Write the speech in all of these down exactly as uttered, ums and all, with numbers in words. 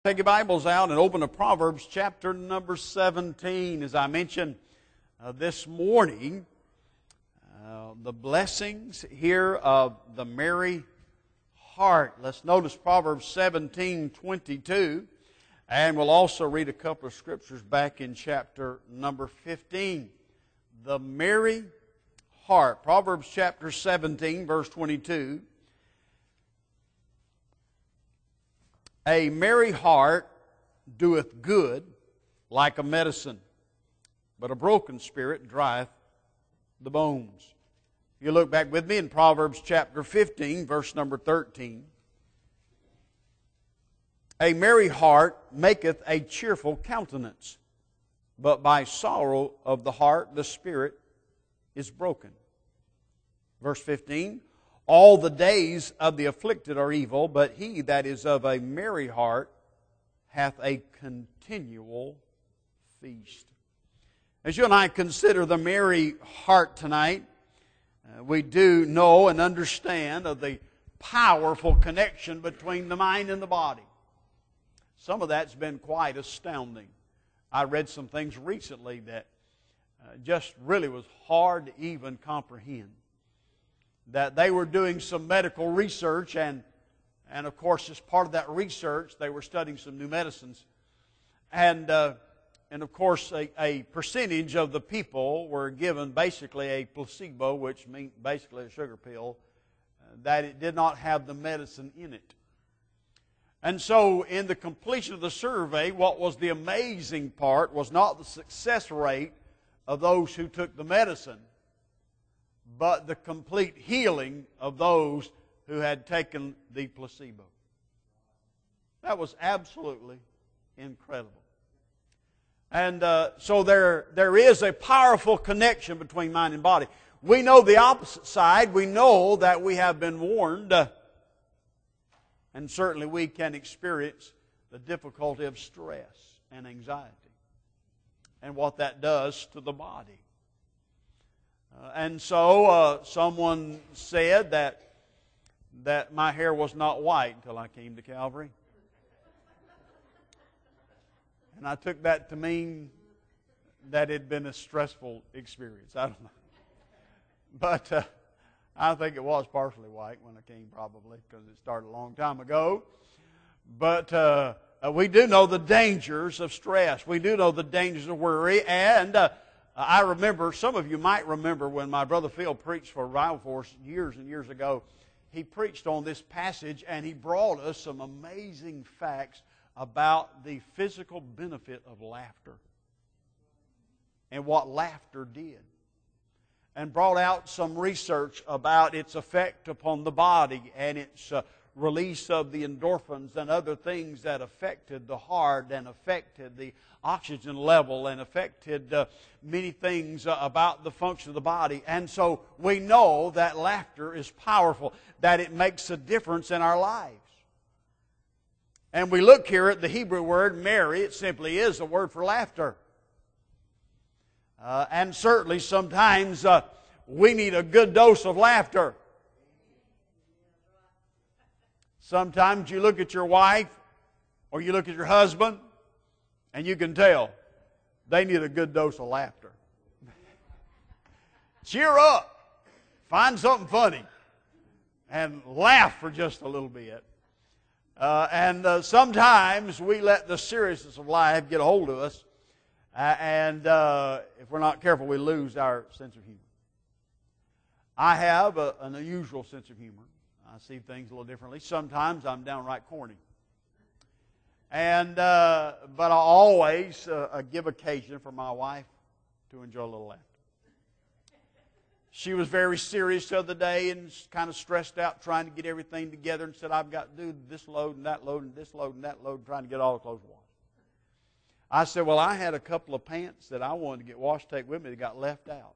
Take your Bibles out and open to Proverbs chapter number seventeen. As I mentioned uh, this morning, uh, the blessings here of the merry heart. Let's notice Proverbs seventeen twenty-two, and we'll also read a couple of scriptures back in chapter number fifteen. The merry heart. Proverbs chapter seventeen, verse twenty-two. A merry heart doeth good like a medicine, but a broken spirit drieth the bones. You look back with me in Proverbs chapter fifteen, verse number thirteen. A merry heart maketh a cheerful countenance, but by sorrow of the heart the spirit is broken. Verse fifteen. All the days of the afflicted are evil, but he that is of a merry heart hath a continual feast. As you and I consider the merry heart tonight, uh, we do know and understand of the powerful connection between the mind and the body. Some of that's been quite astounding. I read some things recently that uh, just really was hard to even comprehend. That they were doing some medical research, and, and of course, as part of that research, they were studying some new medicines. And, uh, and of course, a, a percentage of the people were given basically a placebo, which means basically a sugar pill, uh, that it did not have the medicine in it. And so, in the completion of the survey, what was the amazing part was not the success rate of those who took the medicine, but the complete healing of those who had taken the placebo. That was absolutely incredible. And uh, so there, there is a powerful connection between mind and body. We know the opposite side. We know that we have been warned, uh, and certainly we can experience the difficulty of stress and anxiety and what that does to the body. Uh, and so uh, someone said that that my hair was not white until I came to Calvary. And I took that to mean that it had been a stressful experience. I don't know. But uh, I think it was partially white when I came, probably, because it started a long time ago. But uh, we do know the dangers of stress. We do know the dangers of worry. And Uh, I remember, some of you might remember when my brother Phil preached for Revival Force years and years ago. He preached on this passage and he brought us some amazing facts about the physical benefit of laughter and what laughter did. And brought out some research about its effect upon the body and its uh, release of the endorphins and other things that affected the heart and affected the oxygen level and affected uh, many things uh, about the function of the body. And so we know that laughter is powerful, that it makes a difference in our lives. And we look here at the Hebrew word merry. It simply is a word for laughter. Uh, and certainly sometimes uh, we need a good dose of laughter. Sometimes you look at your wife or you look at your husband and you can tell they need a good dose of laughter. Cheer up. Find something funny and laugh for just a little bit. Uh, and uh, sometimes we let the seriousness of life get a hold of us, uh, and uh, if we're not careful, we lose our sense of humor. I have a, an unusual sense of humor. I see things a little differently. Sometimes I'm downright corny. And uh, but I always uh, give occasion for my wife to enjoy a little laughter. She was very serious the other day and kind of stressed out trying to get everything together and said, I've got to do this load and that load and this load and that load, trying to get all the clothes washed. I said, well, I had a couple of pants that I wanted to get washed, take with me, that got left out.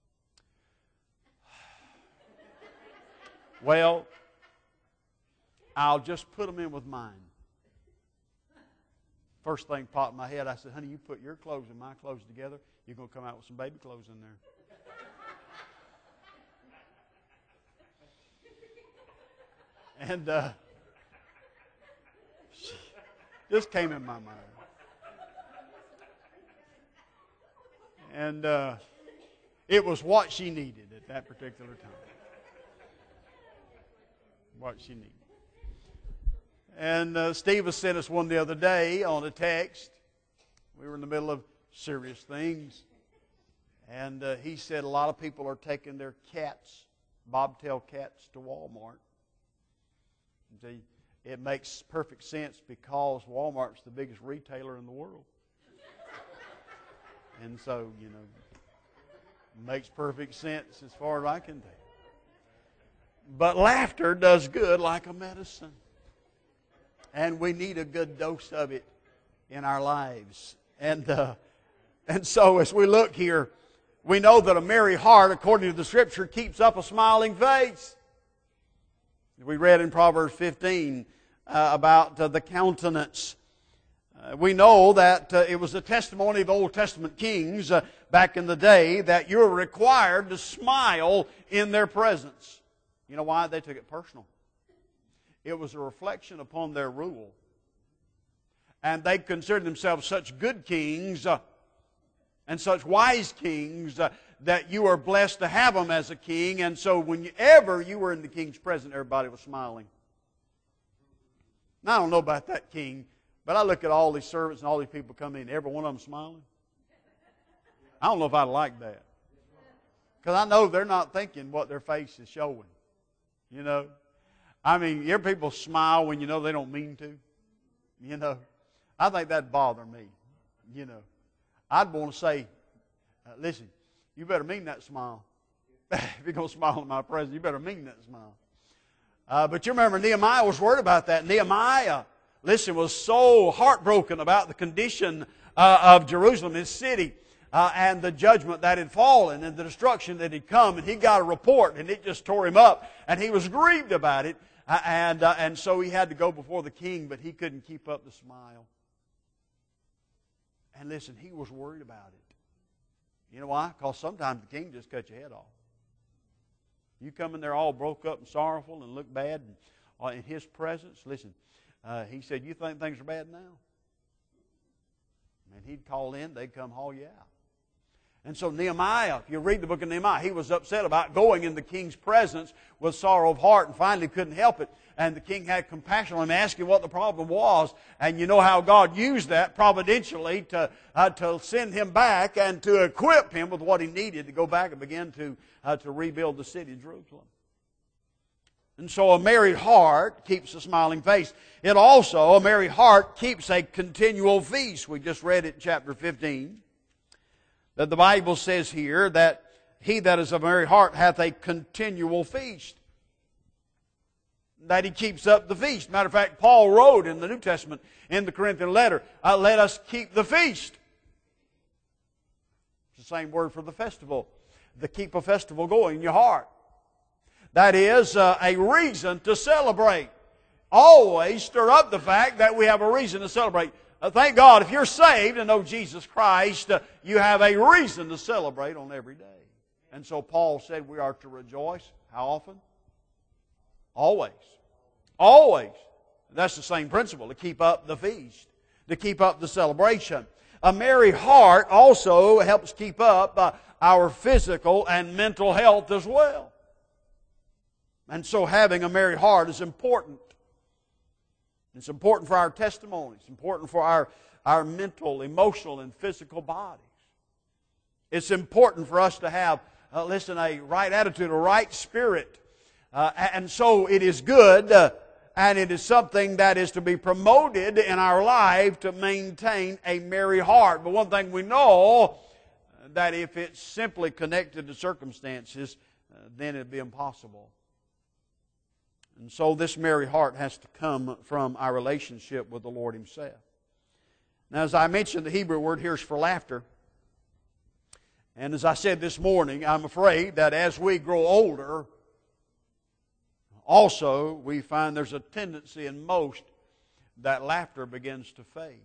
Well, I'll just put them in with mine. First thing popped in my head, I said, honey, you put your clothes and my clothes together, you're going to come out with some baby clothes in there. And uh, she, Just came in my mind. And uh, it was what she needed at that particular time. What she needed. And uh, Steve has sent us one the other day on a text. We were in the middle of serious things. And uh, he said a lot of people are taking their cats, bobtail cats, to Walmart. And see, it makes perfect sense because Walmart's the biggest retailer in the world. And so, you know, makes perfect sense as far as I can tell. But laughter does good like a medicine. And we need a good dose of it in our lives. And uh, and so as we look here, we know that a merry heart, according to the Scripture, keeps up a smiling face. We read in Proverbs fifteen uh, about uh, the countenance. Uh, we know that uh, it was a testimony of Old Testament kings uh, back in the day that you were required to smile in their presence. You know why? They took it personal. It was a reflection upon their rule. And they considered themselves such good kings uh, and such wise kings uh, that you are blessed to have them as a king. And so whenever you were in the king's presence, everybody was smiling. Now, I don't know about that king, but I look at all these servants and all these people coming in, every one of them smiling. I don't know if I'd like that. Because I know they're not thinking what their face is showing. You know? I mean, you hear people smile when you know they don't mean to? You know? I think that'd bother me. You know? I'd want to say, uh, listen, you better mean that smile. If you're going to smile in my presence, you better mean that smile. Uh, but you remember Nehemiah was worried about that. Nehemiah, listen, was so heartbroken about the condition uh, of Jerusalem, his city, uh, and the judgment that had fallen and the destruction that had come. And he got a report, and it just tore him up. And he was grieved about it. Uh, and, uh, and so he had to go before the king, but he couldn't keep up the smile. And listen, he was worried about it. You know why? Because sometimes the king just cuts your head off. You come in there all broke up and sorrowful and look bad and, uh, in his presence. Listen, uh, he said, you think things are bad now? And he'd call in, they'd come haul you out. And so Nehemiah, if you read the book of Nehemiah, he was upset about going in the king's presence with sorrow of heart and finally couldn't help it. And the king had compassion on him, asking what the problem was. And you know how God used that providentially to, uh, to send him back and to equip him with what he needed to go back and begin to, uh, to rebuild the city of Jerusalem. And so a merry heart keeps a smiling face. It also, a merry heart keeps a continual feast. We just read it in chapter fifteen. That the Bible says here that he that is of a merry heart hath a continual feast. That he keeps up the feast. Matter of fact, Paul wrote in the New Testament, in the Corinthian letter, uh, let us keep the feast. It's the same word for the festival. To keep a festival going in your heart. That is uh, a reason to celebrate. Always stir up the fact that we have a reason to celebrate. Uh, thank God, if you're saved and know Jesus Christ, uh, you have a reason to celebrate on every day. And so Paul said we are to rejoice. How often? Always. Always. That's the same principle, to keep up the feast, to keep up the celebration. A merry heart also helps keep up uh, our physical and mental health as well. And so having a merry heart is important. It's important for our testimony. It's important for our, our mental, emotional, and physical bodies. It's important for us to have, uh, listen, a right attitude, a right spirit. Uh, and so it is good, uh, and it is something that is to be promoted in our life to maintain a merry heart. But one thing we know, that if it's simply connected to circumstances, uh, then it'd be impossible. And so this merry heart has to come from our relationship with the Lord Himself. Now, as I mentioned, the Hebrew word here is for laughter. And as I said this morning, I'm afraid that as we grow older, also we find there's a tendency in most that laughter begins to fade.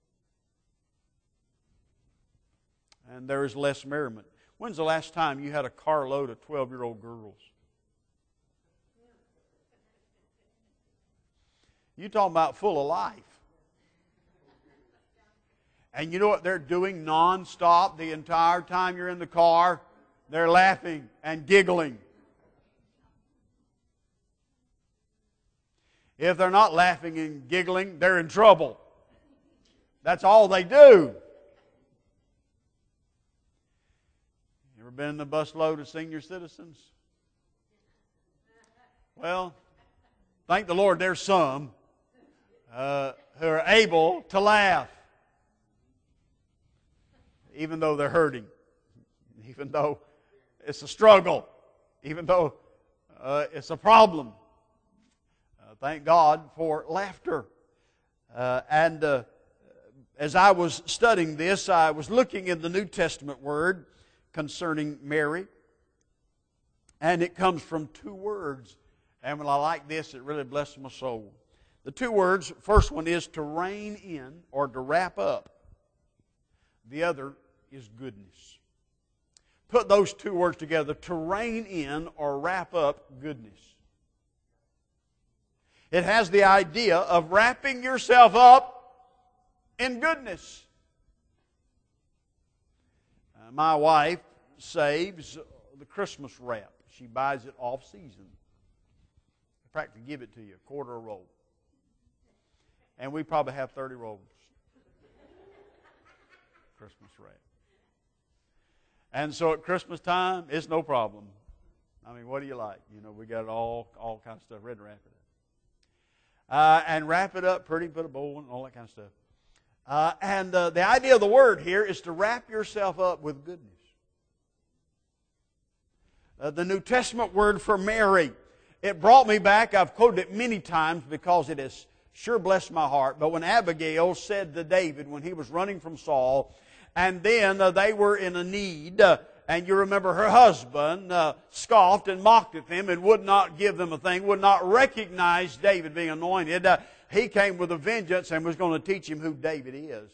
And there is less merriment. When's the last time you had a carload of twelve-year-old girls? You talking about full of life. And you know what they're doing nonstop the entire time you're in the car? They're laughing and giggling. If they're not laughing and giggling, they're in trouble. That's all they do. You ever been in the busload of senior citizens? Well, thank the Lord there's some uh, who are able to laugh. Even though they're hurting. Even though it's a struggle. Even though uh, it's a problem. Uh, thank God for laughter. Uh, and uh, as I was studying this, I was looking in the New Testament word concerning Mary. And it comes from two words. And when I like this, it really blesses my soul. The two words, first one is to rein in or to wrap up. The other is goodness. Put those two words together, to rein in or wrap up goodness. It has the idea of wrapping yourself up in goodness. Uh, my wife saves the Christmas wrap. She buys it off season. I practically give it to you, a quarter a roll. And we probably have thirty rolls. Christmas wrap. And so at Christmas time, it's no problem. I mean, what do you like? You know, we got all all kinds of stuff ready to wrap it up. Uh, and wrap it up pretty, put a bow on, all that kind of stuff. Uh, and uh, the idea of the word here is to wrap yourself up with goodness. Uh, the New Testament word for Mary, it brought me back. I've quoted it many times because it has sure blessed my heart. But when Abigail said to David when he was running from Saul, and then uh, they were in a need, uh, and you remember her husband uh, scoffed and mocked at them and would not give them a thing, would not recognize David being anointed. Uh, he came with a vengeance and was going to teach him who David is.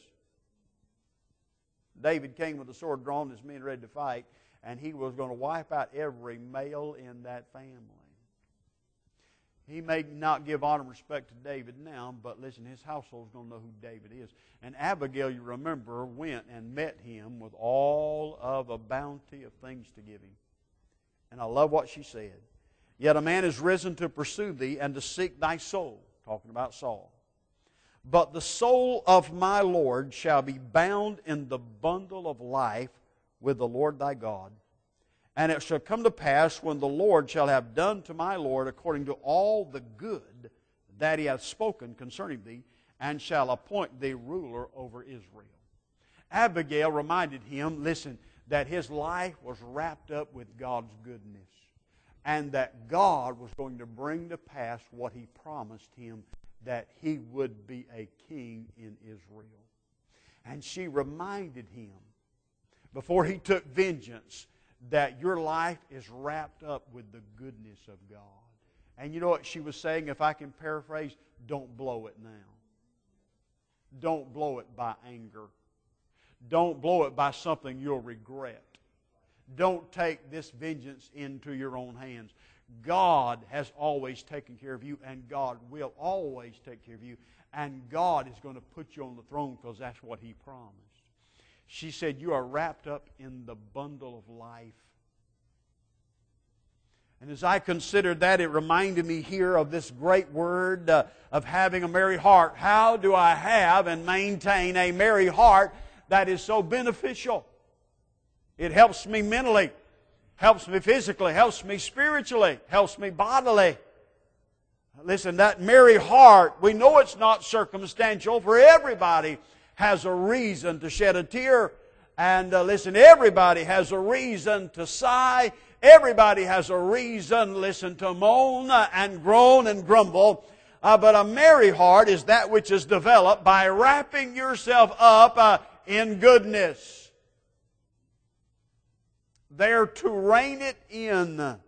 David came with a sword drawn, his men ready to fight, and he was going to wipe out every male in that family. He may not give honor and respect to David now, but listen, his household's going to know who David is. And Abigail, you remember, went and met him with all of a bounty of things to give him. And I love what she said. Yet a man is risen to pursue thee and to seek thy soul. Talking about Saul. But the soul of my Lord shall be bound in the bundle of life with the Lord thy God. And it shall come to pass when the Lord shall have done to my Lord according to all the good that he hath spoken concerning thee, and shall appoint thee ruler over Israel. Abigail reminded him, listen, that his life was wrapped up with God's goodness, and that God was going to bring to pass what he promised him, that he would be a king in Israel. And she reminded him, before he took vengeance, that your life is wrapped up with the goodness of God. And you know what she was saying, if I can paraphrase? Don't blow it now. Don't blow it by anger. Don't blow it by something you'll regret. Don't take this vengeance into your own hands. God has always taken care of you, and God will always take care of you. And God is going to put you on the throne because that's what He promised. She said, you are wrapped up in the bundle of life. And as I considered that, it reminded me here of this great word uh, of having a merry heart. How do I have and maintain a merry heart that is so beneficial? It helps me mentally, helps me physically, helps me spiritually, helps me bodily. Listen, that merry heart, we know it's not circumstantial, for everybody has a reason to shed a tear. And uh, listen, everybody has a reason to sigh. Everybody has a reason, listen, to moan and groan and grumble. Uh, but a merry heart is that which is developed by wrapping yourself up uh, in goodness. There to rein it in. And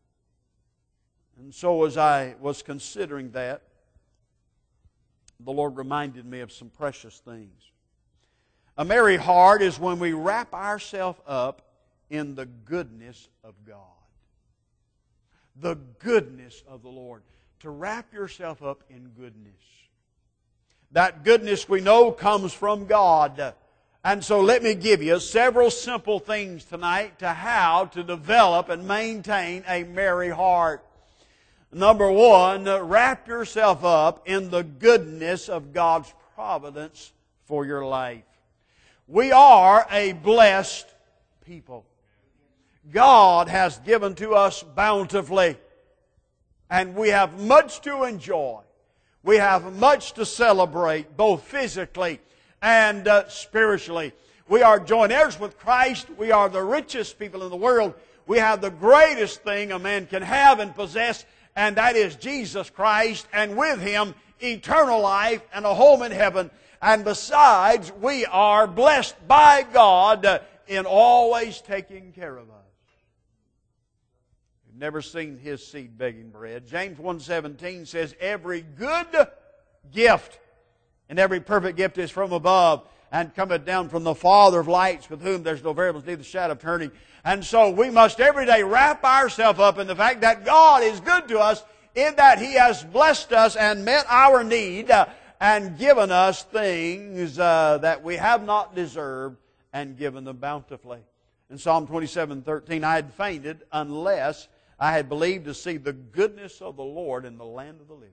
so as I was considering that, the Lord reminded me of some precious things. A merry heart is when we wrap ourselves up in the goodness of God. The goodness of the Lord. To wrap yourself up in goodness. That goodness we know comes from God. And so let me give you several simple things tonight to how to develop and maintain a merry heart. Number one, wrap yourself up in the goodness of God's providence for your life. We are a blessed people. God has given to us bountifully, and we have much to enjoy. We have much to celebrate, both physically and uh, spiritually. We are joint heirs with Christ. We are the richest people in the world. We have the greatest thing a man can have and possess, and that is Jesus Christ, and with Him, eternal life and a home in heaven. And besides, we are blessed by God in always taking care of us. We've never seen His seed begging bread. James one seventeen says, every good gift and every perfect gift is from above, and cometh down from the Father of lights, with whom there's no variables, neither shadow of turning. And so we must every day wrap ourselves up in the fact that God is good to us, in that He has blessed us and met our need, uh, and given us things uh, that we have not deserved, and given them bountifully. In Psalm twenty-seven thirteen, I had fainted unless I had believed to see the goodness of the Lord in the land of the living.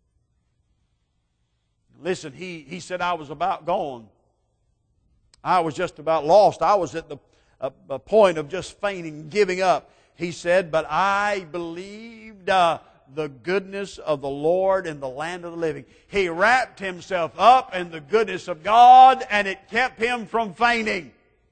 Listen, he, he said I was about gone. I was just about lost. I was at the a, a point of just fainting, giving up. He said, but I believed uh, the goodness of the Lord in the land of the living. He wrapped himself up in the goodness of God, and it kept him from fainting.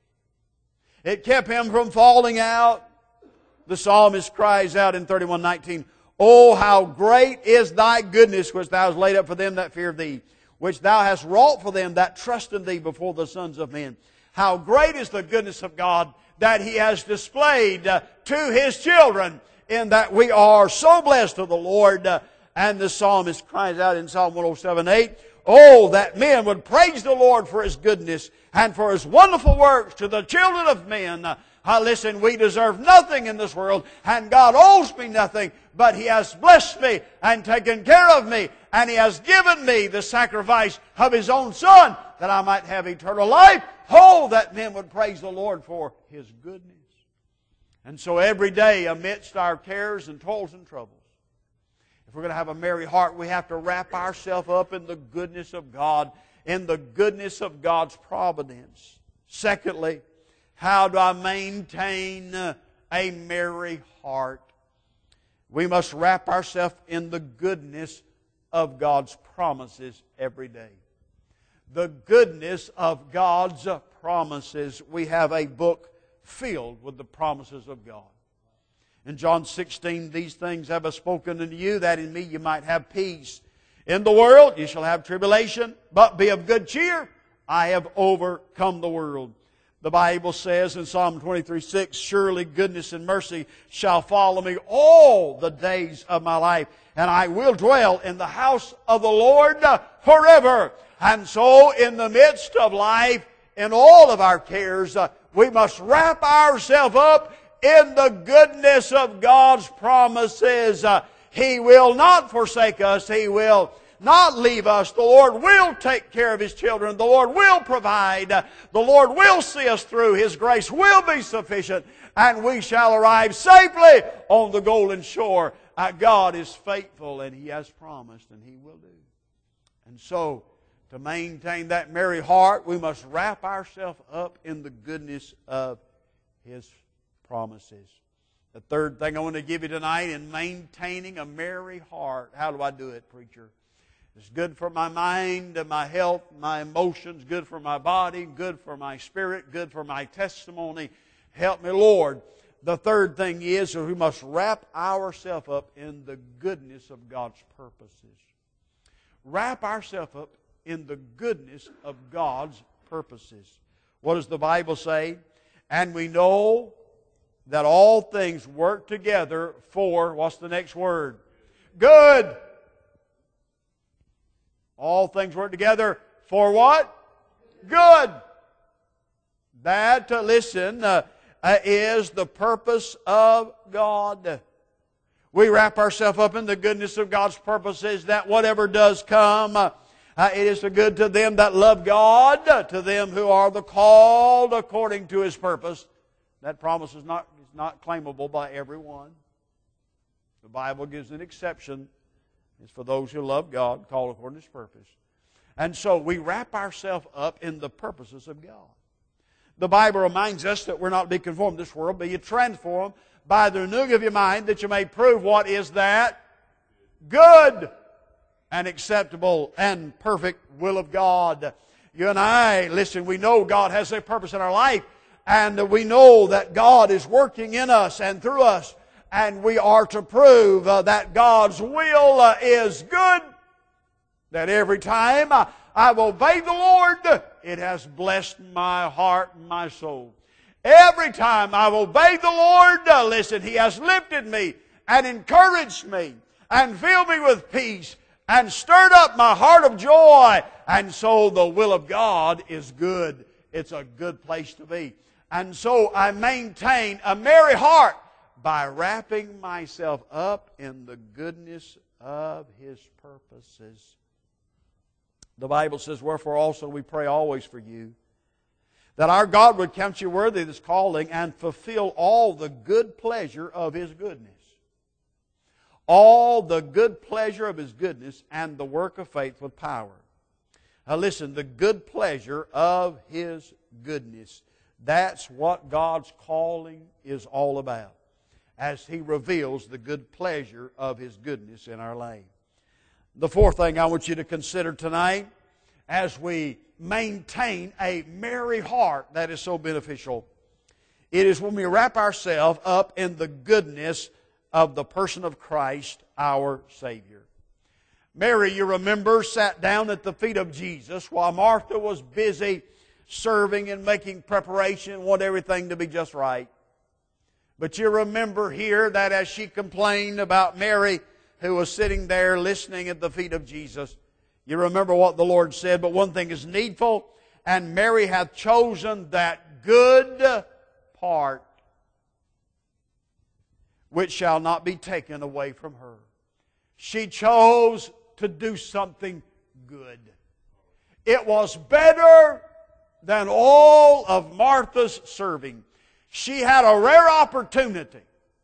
It kept him from falling out. The psalmist cries out in thirty-one nineteen, oh, how great is Thy goodness, which Thou hast laid up for them that fear Thee, which Thou hast wrought for them that trust in Thee before the sons of men. How great is the goodness of God that He has displayed uh, to His children, in that we are so blessed of the Lord. Uh, and the psalmist cries out in Psalm one oh seven eight, oh, that men would praise the Lord for His goodness and for His wonderful works to the children of men. Uh, uh, listen, we deserve nothing in this world, and God owes me nothing, but He has blessed me and taken care of me, and He has given me the sacrifice of His own Son, that I might have eternal life. Oh, that men would praise the Lord for His goodness. And so every day, amidst our cares and toils and troubles, if we're going to have a merry heart, we have to wrap ourselves up in the goodness of God, in the goodness of God's providence. Secondly, how do I maintain a merry heart? We must wrap ourselves in the goodness of God's promises every day. The goodness of God's promises. We have a book filled with the promises of God. In John sixteen, these things have I spoken unto you, that in me you might have peace. In the world you shall have tribulation, but be of good cheer. I have overcome the world. The Bible says in Psalm twenty-three six, surely goodness and mercy shall follow me all the days of my life, and I will dwell in the house of the Lord forever. And so in the midst of life, in all of our cares, uh, we must wrap ourselves up in the goodness of God's promises. Uh, He will not forsake us. He will not leave us. The Lord will take care of His children. The Lord will provide. The Lord will see us through. His grace will be sufficient, and we shall arrive safely on the golden shore. Uh, God is faithful, and He has promised, and He will do. And so, to maintain that merry heart, we must wrap ourselves up in the goodness of His promises. The third thing I want to give you tonight in maintaining a merry heart. How do I do it, preacher? It's good for my mind, my health, my emotions, good for my body, good for my spirit, good for my testimony. Help me, Lord. The third thing is we must wrap ourselves up in the goodness of God's purposes. Wrap ourselves up in the goodness of God's purposes. What does the Bible say? And we know that all things work together for, what's the next word? Good. All things work together for what? Good. That, uh, listen, uh, uh, is the purpose of God. We wrap ourselves up in the goodness of God's purposes, that whatever does come, uh, Uh, it is good to them that love God, to them who are the called according to His purpose. That promise is not, is not claimable by everyone. The Bible gives an exception. It's for those who love God, called according to His purpose. And so we wrap ourselves up in the purposes of God. The Bible reminds us that we're not to be conformed to this world, but you transform by the renewing of your mind, that you may prove what is that good and acceptable and perfect will of God. You and I, listen, we know God has a purpose in our life, and we know that God is working in us and through us, and we are to prove uh, that God's will uh, is good, that every time I, I've obeyed the Lord, it has blessed my heart and my soul. Every time I've obeyed the Lord, uh, listen, He has lifted me and encouraged me and filled me with peace and stirred up my heart of joy. And so the will of God is good. It's a good place to be. And so I maintain a merry heart by wrapping myself up in the goodness of His purposes. The Bible says, wherefore also we pray always for you, that our God would count you worthy of His calling and fulfill all the good pleasure of His goodness. All the good pleasure of His goodness and the work of faith with power. Now listen, the good pleasure of His goodness. That's what God's calling is all about, as He reveals the good pleasure of His goodness in our life. The fourth thing I want you to consider tonight, as we maintain a merry heart that is so beneficial, it is when we wrap ourselves up in the goodness of the person of Christ, our Savior. Mary, you remember, sat down at the feet of Jesus while Martha was busy serving and making preparation and wanted everything to be just right. But you remember here that as she complained about Mary, who was sitting there listening at the feet of Jesus, you remember what the Lord said, but one thing is needful, and Mary hath chosen that good part which shall not be taken away from her. She chose to do something good. It was better than all of Martha's serving. She had a rare opportunity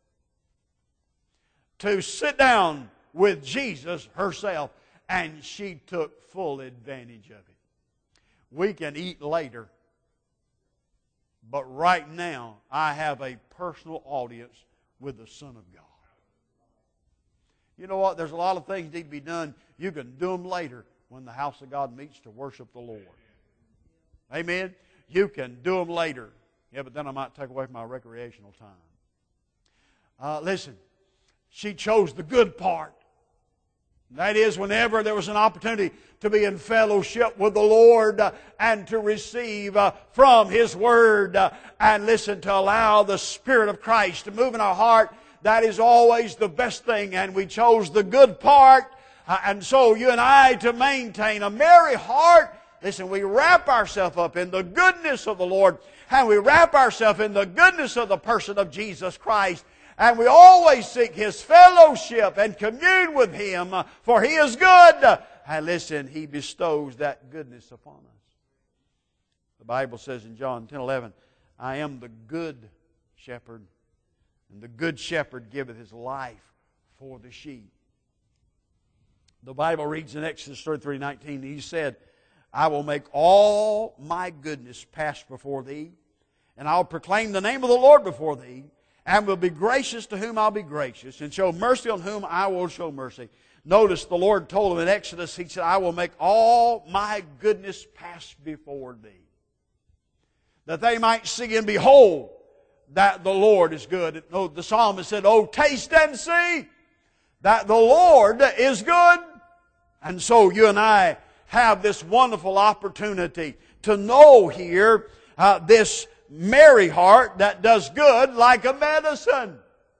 to sit down with Jesus herself, and she took full advantage of it. We can eat later, but right now I have a personal audience with the Son of God. You know what? There's a lot of things need to be done. You can do them later when the house of God meets to worship the Lord. Amen? You can do them later. Yeah, but then I might take away from my recreational time. Uh, listen, she chose the good part. That is, whenever there was an opportunity to be in fellowship with the Lord uh, and to receive uh, from His Word uh, and listen, to allow the Spirit of Christ to move in our heart, that is always the best thing. And we chose the good part. Uh, and so you and I, to maintain a merry heart, listen, we wrap ourselves up in the goodness of the Lord, and we wrap ourselves in the goodness of the person of Jesus Christ. And we always seek His fellowship and commune with Him, for He is good. And listen, He bestows that goodness upon us. The Bible says in John ten eleven, I am the good shepherd, and the good shepherd giveth his life for the sheep. The Bible reads in Exodus thirty-three nineteen, He said, I will make all my goodness pass before thee, and I'll proclaim the name of the Lord before thee, and will be gracious to whom I'll be gracious, and show mercy on whom I will show mercy. Notice the Lord told him in Exodus, He said, I will make all my goodness pass before thee, that they might see and behold that the Lord is good. The psalmist said, oh, taste and see that the Lord is good. And so you and I have this wonderful opportunity to know here uh, this merry heart that does good like a medicine.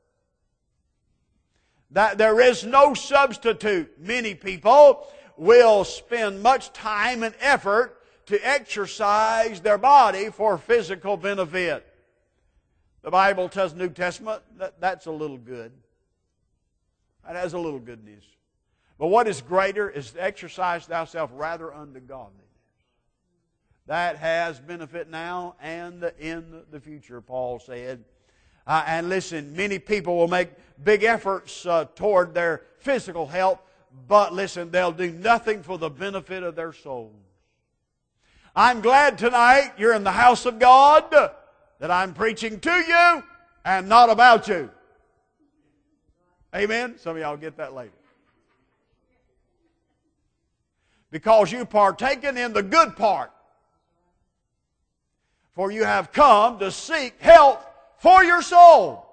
That there is no substitute. Many people will spend much time and effort to exercise their body for physical benefit. The Bible tells the New Testament that that's a little good. That has a little goodness. But what is greater is to exercise thyself rather unto godliness. That has benefit now and in the future, Paul said. Uh, and listen, many people will make big efforts uh, toward their physical health, but listen, they'll do nothing for the benefit of their souls. I'm glad tonight you're in the house of God, that I'm preaching to you and not about you. Amen? Some of y'all get that later. Because you've partaken in the good part. For you have come to seek health for your soul.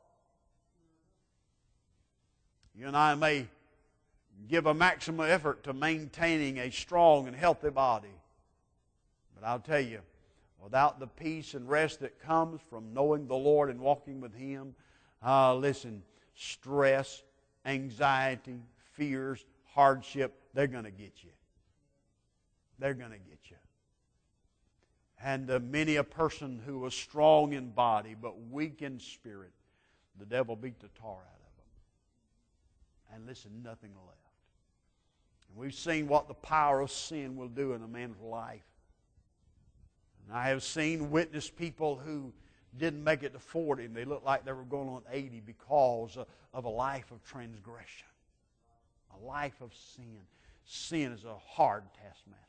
You and I may give a maximum effort to maintaining a strong and healthy body. But I'll tell you, without the peace and rest that comes from knowing the Lord and walking with Him, uh, listen, stress, anxiety, fears, hardship, they're going to get you. They're going to get you. And uh, many a person who was strong in body but weak in spirit, the devil beat the tar out of them. And listen, nothing left. And we've seen what the power of sin will do in a man's life. And I have seen, witnessed people who didn't make it to forty and they looked like they were going on eighty because of a life of transgression. A life of sin. Sin is a hard taskmaster.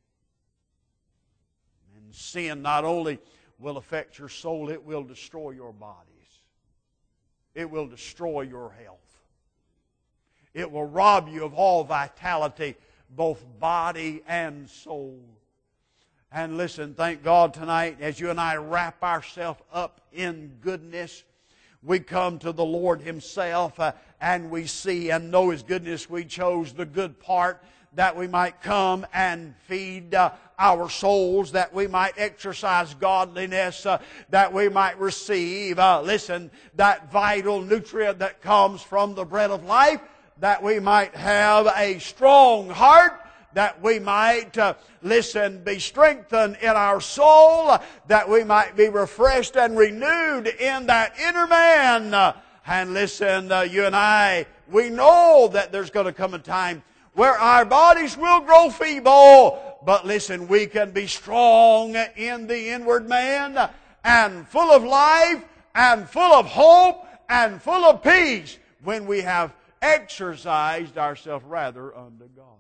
And sin not only will affect your soul, it will destroy your bodies. It will destroy your health. It will rob you of all vitality, both body and soul. And listen, thank God tonight, as you and I wrap ourselves up in goodness, we come to the Lord Himself uh, and we see and know His goodness. We chose the good part that we might come and feed uh, our souls, that we might exercise godliness, uh, that we might receive, uh, listen, that vital nutrient that comes from the bread of life, that we might have a strong heart, that we might, uh, listen, be strengthened in our soul, that we might be refreshed and renewed in that inner man. Uh, and listen, uh, you and I, we know that there's going to come a time where our bodies will grow feeble, but listen, we can be strong in the inward man and full of life and full of hope and full of peace when we have exercised ourselves rather unto God.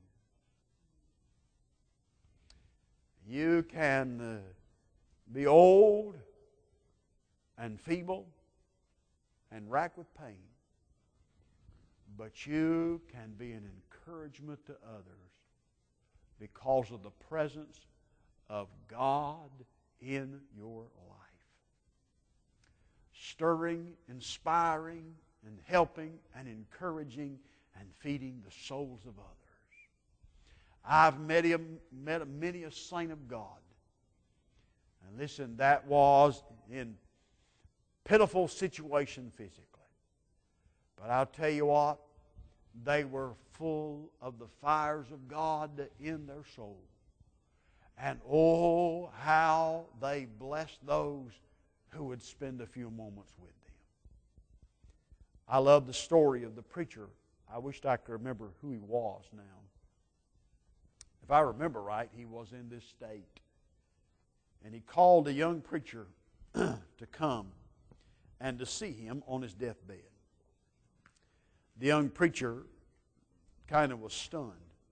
You can uh, be old and feeble and racked with pain, but you can be an encouragement to others because of the presence of God in your life. Stirring, inspiring, and helping and encouraging and feeding the souls of others. I've met him, met many a saint of God. And listen, that was in pitiful situation physically. But I'll tell you what, they were full of the fires of God in their soul. And oh, how they blessed those who would spend a few moments with them. I love the story of the preacher. I wished I could remember who he was now. If I remember right, he was in this state. And he called a young preacher to come and to see him on his deathbed. The young preacher kind of was stunned.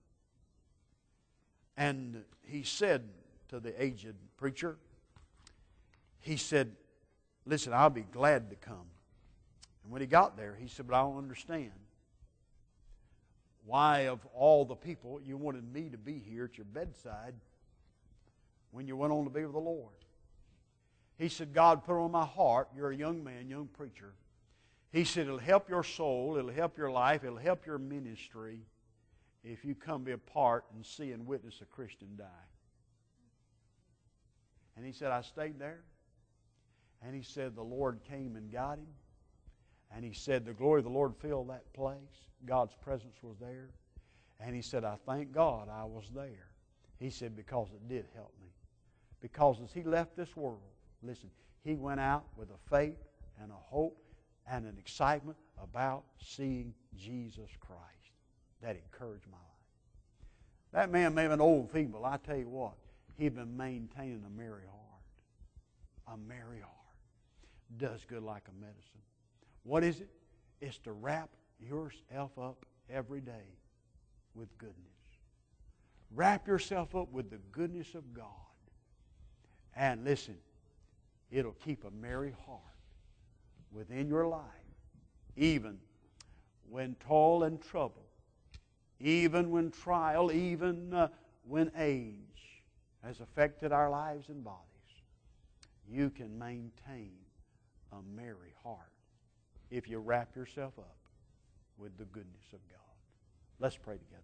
And he said to the aged preacher, he said, listen, I'll be glad to come. And when he got there, he said, but I don't understand why of all the people you wanted me to be here at your bedside when you went on to be with the Lord. He said, God put on my heart, you're a young man, young preacher. He said, it'll help your soul, it'll help your life, it'll help your ministry if you come be a part and see and witness a Christian die. And he said, I stayed there. And he said, the Lord came and got him. And he said, the glory of the Lord filled that place. God's presence was there. And he said, I thank God I was there. He said, because it did help me. Because as he left this world, listen, he went out with a faith and a hope and an excitement about seeing Jesus Christ. that encouraged my life. That man may have been old and feeble. I tell you what, he'd been maintaining a merry heart. A merry heart. Does good like a medicine. What is it? It's to wrap yourself up every day with goodness. Wrap yourself up with the goodness of God. And listen, it'll keep a merry heart within your life, even when toil and trouble, even when trial, even uh, when age has affected our lives and bodies. You can maintain a merry heart if you wrap yourself up with the goodness of God. Let's pray together.